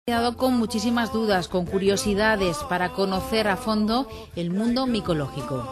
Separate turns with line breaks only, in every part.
Quedado con muchísimas dudas, con curiosidades para conocer a fondo el mundo micológico.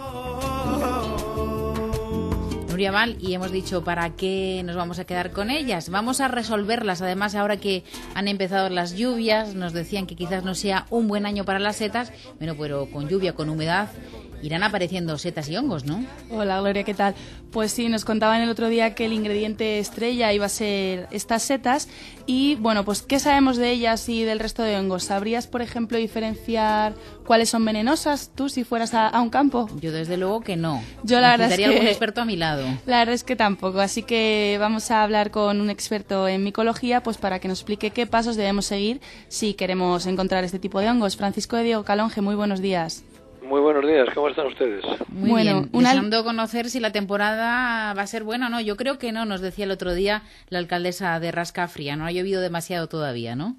Nuria Val, y hemos dicho para qué nos vamos a quedar con ellas. Vamos a resolverlas. Además, ahora que han empezado las lluvias, nos decían que quizás no sea un buen año para las setas, bueno, pero con lluvia, con humedad, irán apareciendo setas y hongos, ¿no?
Hola, Gloria, ¿qué tal? Pues sí, nos contaban el otro día que el ingrediente estrella iba a ser estas setas y, bueno, pues ¿qué sabemos de ellas y del resto de hongos? ¿Sabrías, por ejemplo, diferenciar cuáles son venenosas tú si fueras a un campo?
Yo desde luego que no.
Yo la verdad es que
algún experto a mi lado.
La verdad es que tampoco, así que vamos a hablar con un experto en micología pues para que nos explique qué pasos debemos seguir si queremos encontrar este tipo de hongos. Francisco de Diego Calonge, muy buenos días.
Muy buenos días, ¿cómo están ustedes?
Muy bien, deseando conocer si la temporada va a ser buena o no. Yo creo que no, nos decía el otro día la alcaldesa de Rascafría, no ha llovido demasiado todavía, ¿no?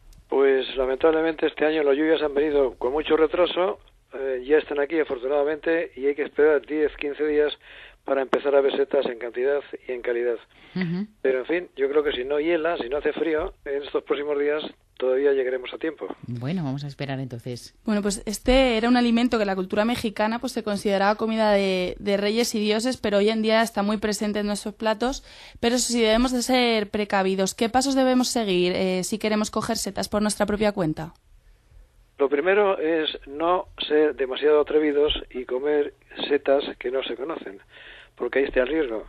Pues lamentablemente este año las lluvias han venido con mucho retraso, ya están aquí afortunadamente y hay que esperar 10, 15 días para empezar a ver setas en cantidad y en calidad. Pero en fin, yo creo que si no hiela, si no hace frío, en estos próximos días todavía llegaremos a tiempo.
Bueno, vamos a esperar entonces.
Bueno, pues este era un alimento que en la cultura mexicana pues se consideraba comida de reyes y dioses, pero hoy en día está muy presente en nuestros platos. Pero eso sí, debemos de ser precavidos. ¿Qué pasos debemos seguir si queremos coger setas por nuestra propia cuenta?
Lo primero es no ser demasiado atrevidos y comer setas que no se conocen, porque ahí está el riesgo.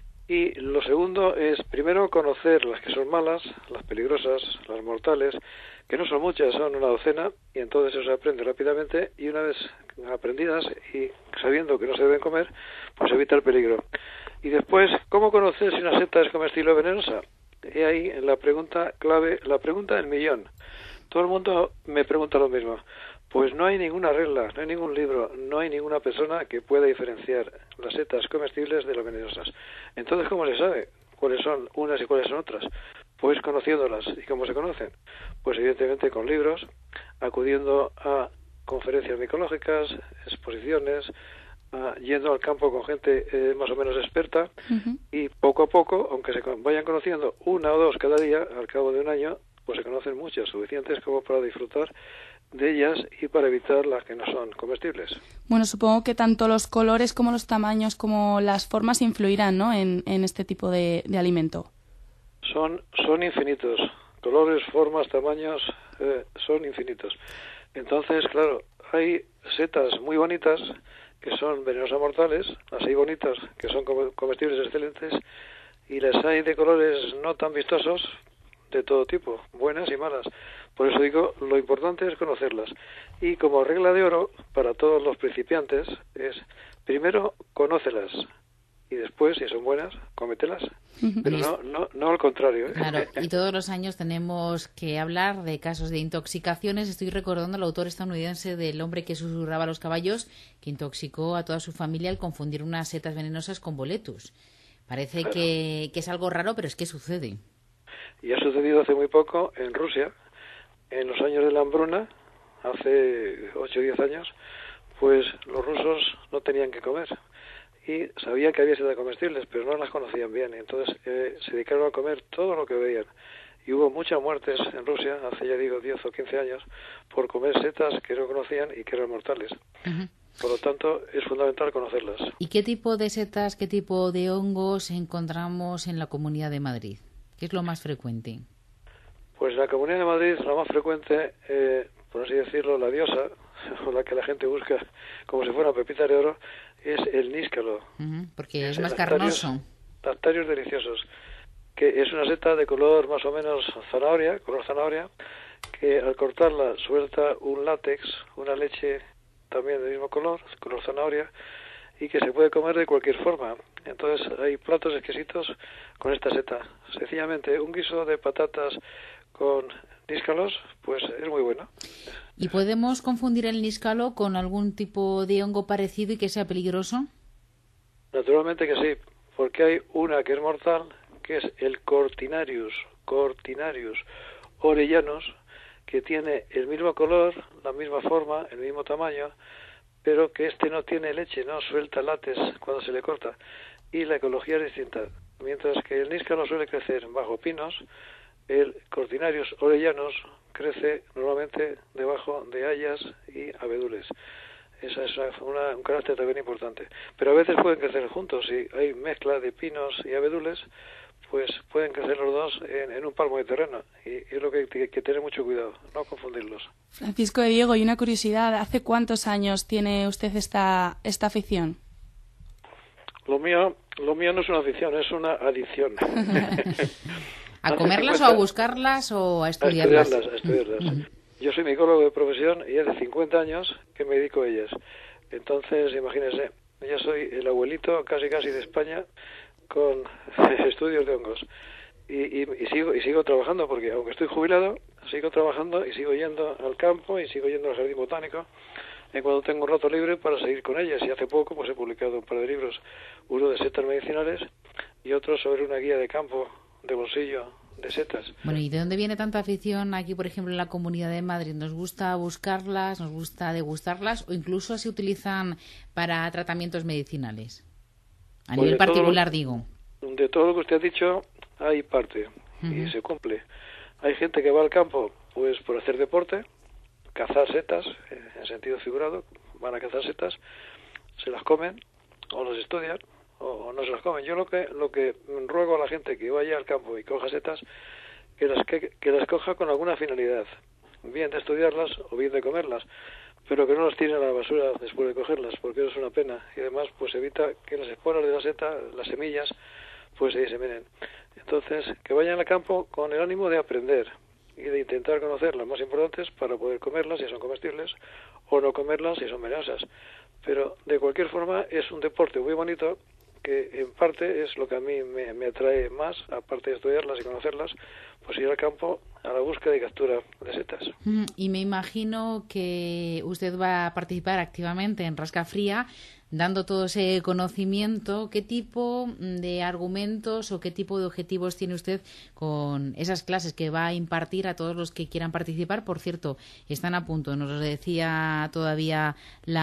Y lo segundo es, primero, conocer las que son malas, las peligrosas, las mortales, que no son muchas, son una docena, y entonces eso se aprende rápidamente, y una vez aprendidas y sabiendo que no se deben comer, pues evita el peligro. Y después, ¿cómo conocer si una seta es comestible o venenosa? Y ahí la pregunta clave, la pregunta del millón. Todo el mundo me pregunta lo mismo. Pues no hay ninguna regla, no hay ningún libro, no hay ninguna persona que pueda diferenciar las setas comestibles de las venenosas. Entonces, ¿cómo se sabe cuáles son unas y cuáles son otras? Pues conociéndolas. ¿Y cómo se conocen? Pues evidentemente con libros, acudiendo a conferencias micológicas, exposiciones, yendo al campo con gente más o menos experta y poco a poco, aunque se vayan conociendo una o dos cada día, al cabo de un año, pues se conocen muchas, suficientes como para disfrutar de ellas y para evitar las que no son comestibles.
Bueno, supongo que tanto los colores como los tamaños como las formas influirán, ¿no?, en este tipo de alimento.
Son infinitos. Colores, formas, tamaños, son infinitos. Entonces, claro, hay setas muy bonitas que son venenosas mortales, las hay bonitas que son comestibles excelentes y las hay de colores no tan vistosos, de todo tipo, buenas y malas. Por eso digo, lo importante es conocerlas. Y como regla de oro para todos los principiantes es, primero, conócelas. Y después, si son buenas, cómetelas. Pero no al contrario, ¿eh?
Claro, y todos los años tenemos que hablar de casos de intoxicaciones. Estoy recordando al autor estadounidense del hombre que susurraba a los caballos, que intoxicó a toda su familia al confundir unas setas venenosas con boletus. Parece que es algo raro, pero es que sucede.
Y ha sucedido hace muy poco en Rusia, en los años de la hambruna, hace 8 o 10 años, pues los rusos no tenían que comer. Y sabían que había setas comestibles, pero no las conocían bien. Entonces se dedicaron a comer todo lo que veían. Y hubo muchas muertes en Rusia, hace ya digo 10 o 15 años, por comer setas que no conocían y que eran mortales. Por lo tanto, es fundamental conocerlas.
¿Y qué tipo de setas, qué tipo de hongos encontramos en la Comunidad de Madrid? ¿Qué es lo más frecuente?
Pues en la Comunidad de Madrid lo más frecuente, por así decirlo, la diosa, o la que la gente busca como si fuera pepita de oro, es el níscalo.
Porque es más carnoso.
Lactarios deliciosos, que es una seta de color más o menos zanahoria, color zanahoria, que al cortarla suelta un látex, una leche también del mismo color zanahoria, y que se puede comer de cualquier forma. Entonces hay platos exquisitos con esta seta. Sencillamente un guiso de patatas con níscalos, pues es muy bueno.
¿Y podemos confundir el níscalo con algún tipo de hongo parecido y que sea peligroso?
Naturalmente que sí, porque hay una que es mortal, que es el Cortinarius orellanus, que tiene el mismo color, la misma forma, el mismo tamaño, pero que este no tiene leche, no suelta látex cuando se le corta, y la ecología es distinta. Mientras que el níscalo suele crecer bajo pinos, el Cortinarius orellanus crece normalmente debajo de hayas y abedules. Esa es un carácter también importante. Pero a veces pueden crecer juntos. Si hay mezcla de pinos y abedules, pues pueden crecer los dos en un palmo de terreno. Y es lo que hay que tener mucho cuidado, no confundirlos.
Francisco de Diego, y una curiosidad, ¿hace cuántos años tiene usted esta afición?
Lo mío no es una afición, es una adicción.
¿A comerlas o a buscarlas o a estudiarlas?
A estudiarlas. Yo soy micólogo de profesión y hace 50 años que me dedico a ellas. Entonces, imagínense, yo soy el abuelito casi de España con estudios de hongos. Y sigo trabajando, porque aunque estoy jubilado, sigo trabajando y sigo yendo al campo y sigo yendo al jardín botánico cuando tengo un rato libre para seguir con ellas. Y hace poco pues he publicado un par de libros, uno de setas medicinales y otro sobre una guía de campo de bolsillo de setas.
Bueno, ¿y de dónde viene tanta afición aquí, por ejemplo, en la Comunidad de Madrid? ¿Nos gusta buscarlas, nos gusta degustarlas o incluso se utilizan para tratamientos medicinales? A nivel particular, digo.
De todo lo que usted ha dicho hay parte y se cumple. Hay gente que va al campo pues por hacer deporte, cazar setas, en sentido figurado, van a cazar setas, se las comen o las estudian o no se las comen. Yo lo que ruego a la gente que vaya al campo y coja setas, que las coja con alguna finalidad, bien de estudiarlas o bien de comerlas, pero que no las tire a la basura después de cogerlas, porque eso es una pena, y además pues evita que las esporas de la seta, las semillas, pues se diseminen. Entonces, que vayan al campo con el ánimo de aprender y de intentar conocer las más importantes para poder comerlas si son comestibles o no comerlas si son venenosas. Pero de cualquier forma es un deporte muy bonito que en parte es lo que a mí me atrae más, aparte de estudiarlas y conocerlas, pues ir al campo a la búsqueda y captura de setas.
Y me imagino que usted va a participar activamente en Rasca Fría, dando todo ese conocimiento. ¿Qué tipo de argumentos o qué tipo de objetivos tiene usted con esas clases que va a impartir a todos los que quieran participar? Por cierto, están a punto, nos lo decía todavía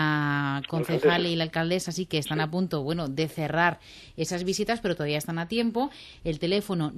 la concejal y la alcaldesa, así que están a punto, de cerrar esas visitas, pero todavía están a tiempo. El teléfono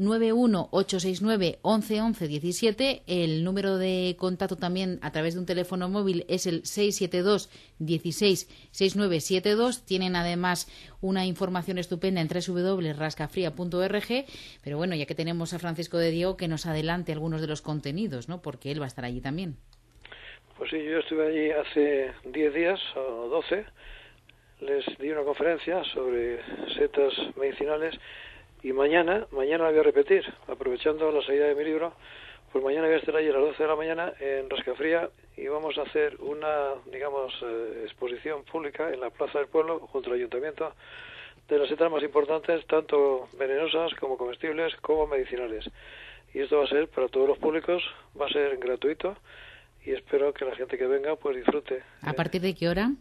91869111117, el número de contacto también a través de un teléfono móvil es el 672 16 6972. Tienen además una información estupenda en www.rascafria.org, pero bueno, ya que tenemos a Francisco de Diego, que nos adelante algunos de los contenidos, ¿no? Porque él va a estar allí también.
Pues sí, yo estuve allí hace 10 días o 12, les di una conferencia sobre setas medicinales y mañana la voy a repetir, aprovechando la salida de mi libro. Pues mañana voy a estar allí a las 12 de la mañana en Rascafría y vamos a hacer una, exposición pública en la Plaza del Pueblo junto al Ayuntamiento de las setas más importantes, tanto venenosas como comestibles como medicinales. Y esto va a ser para todos los públicos, va a ser gratuito y espero que la gente que venga pues disfrute.
¿A partir de qué hora?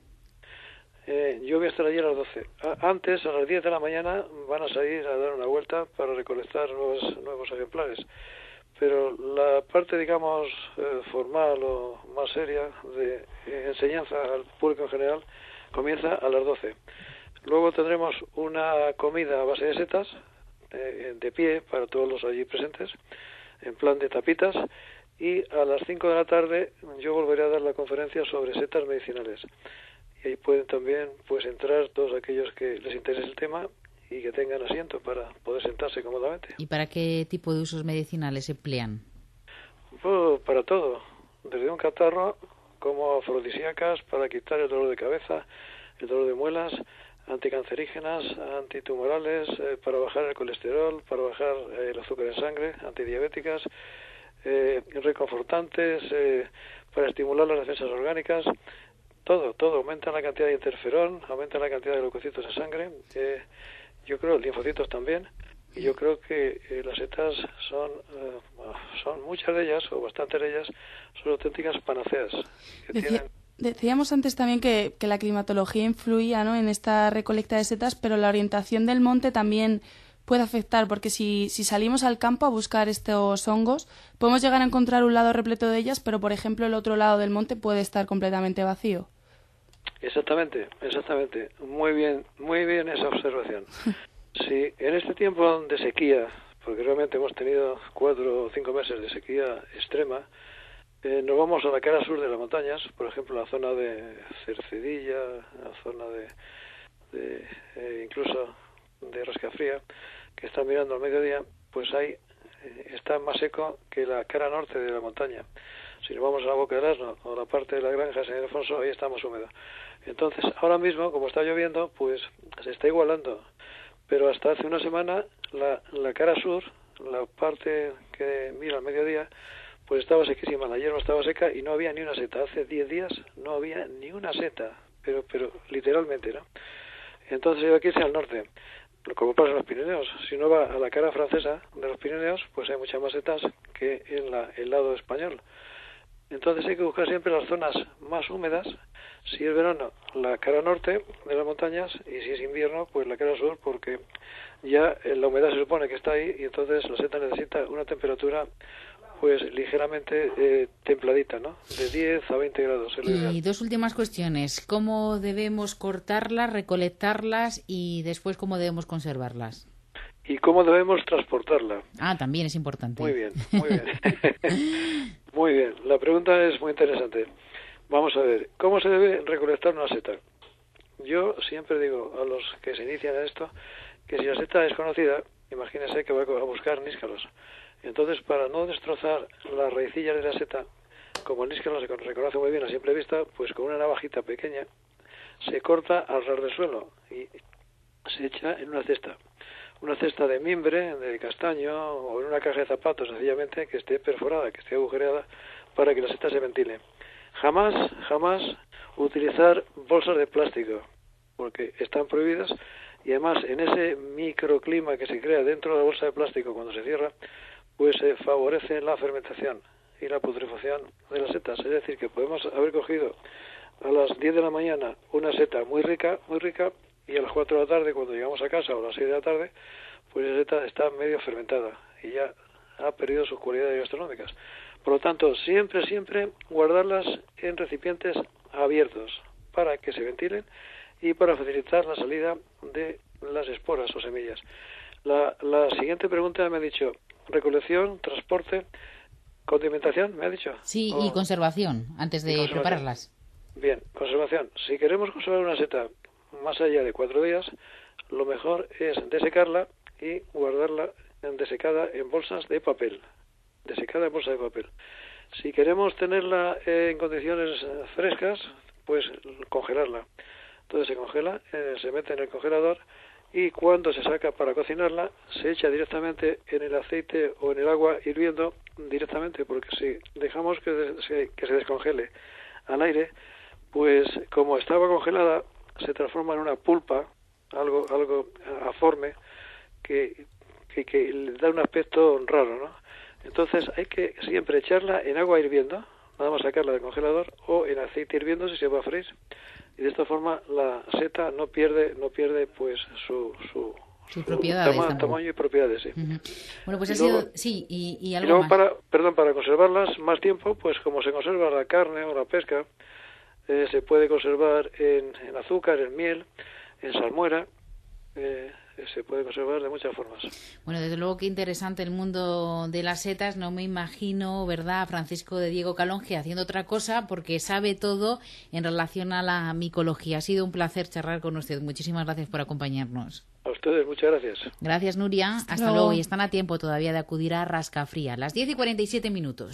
Yo voy a estar allí a las 12. Antes, a las 10 de la mañana, van a salir a dar una vuelta para recolectar nuevos ejemplares. Pero la parte, formal o más seria de enseñanza al público en general comienza a las 12. Luego tendremos una comida a base de setas, de pie para todos los allí presentes, en plan de tapitas, y a las 5 de la tarde yo volveré a dar la conferencia sobre setas medicinales. Y ahí pueden también entrar todos aquellos que les interese el tema y que tengan asiento para poder sentarse cómodamente.
¿Y para qué tipo de usos medicinales se emplean?
Pues para todo, desde un catarro como afrodisíacas para quitar el dolor de cabeza, el dolor de muelas, anticancerígenas, antitumorales, para bajar el colesterol, para bajar el azúcar en sangre, antidiabéticas, reconfortantes, para estimular las defensas orgánicas. Todo aumenta la cantidad de interferón, aumenta la cantidad de leucocitos en sangre, yo creo linfocitos también, y yo creo que las setas son muchas de ellas, o bastantes de ellas, son auténticas panaceas.
Decíamos antes también que la climatología influía, ¿no?, en esta recolecta de setas, pero la orientación del monte también puede afectar, porque si salimos al campo a buscar estos hongos, podemos llegar a encontrar un lado repleto de ellas, pero por ejemplo el otro lado del monte puede estar completamente vacío.
Exactamente. Muy bien esa observación. Si en este tiempo de sequía, porque realmente hemos tenido 4 o 5 meses de sequía extrema, nos vamos a la cara sur de las montañas, por ejemplo, la zona de Cercedilla, la zona de incluso de Rascafría, que está mirando al mediodía, pues ahí está más seco que la cara norte de la montaña. Si nos vamos a la Boca del Asno o la parte de la granja de San Ildefonso, ahí está más húmedo. Entonces, ahora mismo, como está lloviendo, pues se está igualando. Pero hasta hace una semana, la cara sur, la parte que mira al mediodía, pues estaba sequísima, la hierba estaba seca y no había ni una seta. Hace 10 días no había ni una seta, pero literalmente, ¿no? Entonces hay que irse al norte, como pasa en los Pirineos. Si uno va a la cara francesa de los Pirineos, pues hay muchas más setas que en el lado español. Entonces hay que buscar siempre las zonas más húmedas. Si es verano, la cara norte de las montañas, y si es invierno, pues la cara sur, porque ya la humedad se supone que está ahí y entonces la seta necesita una temperatura pues ligeramente templadita, ¿no? De 10 a 20 grados.
Y dos últimas cuestiones. ¿Cómo debemos cortarlas, recolectarlas y después cómo debemos conservarlas?
¿Y cómo debemos transportarla?
Ah, también es importante.
Muy bien, muy bien. Muy bien, la pregunta es muy interesante. Vamos a ver, ¿cómo se debe recolectar una seta? Yo siempre digo a los que se inician en esto que si la seta es conocida, imagínense que va a buscar níscalos. Entonces, para no destrozar las raicillas de la seta, como el níscalo se reconoce muy bien a simple vista, pues con una navajita pequeña se corta al ras del suelo y se echa en una cesta de mimbre, de castaño o en una caja de zapatos, sencillamente, que esté perforada, que esté agujereada, para que la seta se ventile. Jamás utilizar bolsas de plástico, porque están prohibidas, y además en ese microclima que se crea dentro de la bolsa de plástico cuando se cierra, pues se favorece la fermentación y la putrefacción de las setas. Es decir, que podemos haber cogido a las 10 de la mañana una seta muy rica, y a las 4 de la tarde, cuando llegamos a casa, o a las 6 de la tarde, pues esa seta está medio fermentada y ya ha perdido sus cualidades gastronómicas. Por lo tanto, siempre guardarlas en recipientes abiertos para que se ventilen y para facilitar la salida de las esporas o semillas. La siguiente pregunta me ha dicho, recolección, transporte, condimentación, me ha dicho.
Sí, y conservación, antes de prepararlas.
Bien, conservación. Si queremos conservar una seta más allá de 4 días, lo mejor es desecarla y guardarla desecada en bolsas de papel. Si queremos tenerla en condiciones frescas, pues congelarla. Entonces se congela, se mete en el congelador y cuando se saca para cocinarla, se echa directamente en el aceite o en el agua hirviendo directamente, porque si dejamos que se descongele al aire, pues como estaba congelada, se transforma en una pulpa, algo aforme, que le da un aspecto raro, ¿no? Entonces hay que siempre echarla en agua hirviendo, nada más sacarla del congelador, o en aceite hirviendo si se va a freír, y de esta forma la seta no pierde pues su
propiedades,
tamaño y propiedades, sí.
Uh-huh. Bueno, pues y algo
luego
más.
Para conservarlas más tiempo, pues como se conserva la carne o la pesca, se puede conservar en azúcar, en miel, en salmuera, se puede conservar de muchas formas.
Bueno, desde luego que interesante el mundo de las setas. No me imagino, ¿verdad?, Francisco de Diego Calonge haciendo otra cosa, porque sabe todo en relación a la micología. Ha sido un placer charlar con usted. Muchísimas gracias por acompañarnos.
A ustedes, muchas gracias.
Gracias, Nuria. Hasta luego. Y están a tiempo todavía de acudir a Rascafría. Las 10:47.